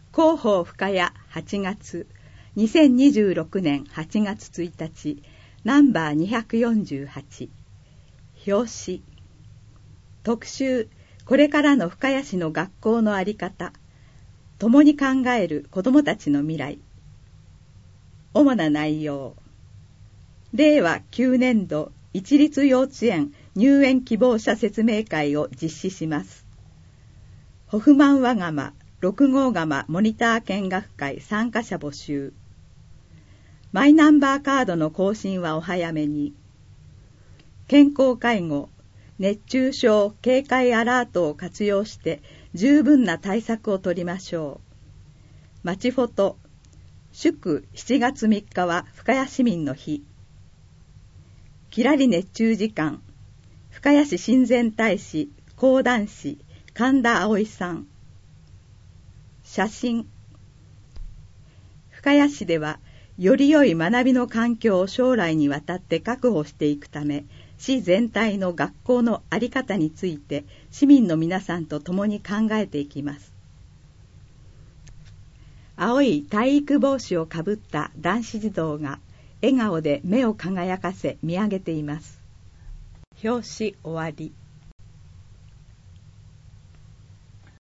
広報深谷8月2026年8月1日ナンバー248表紙特集これからの深谷市の学校の在り方共に考える子どもたちの未来主な内容令和9年度一律幼稚園入園希望者説明会を実施します。ホフマンワガマ6号窯モニター見学会参加者募集。マイナンバーカードの更新はお早めに。健康介護、熱中症警戒アラートを活用して十分な対策を取りましょう。まちフォト、祝7月3日は深谷市民の日。きらり熱中時間、深谷市親善大使、講談師、神田葵さん。写真深谷市ではより良い学びの環境を将来にわたって確保していくため市全体の学校の在り方について市民の皆さんと共に考えていきます。青い体育帽子をかぶった男子児童が笑顔で目を輝かせ見上げています。表紙終わり。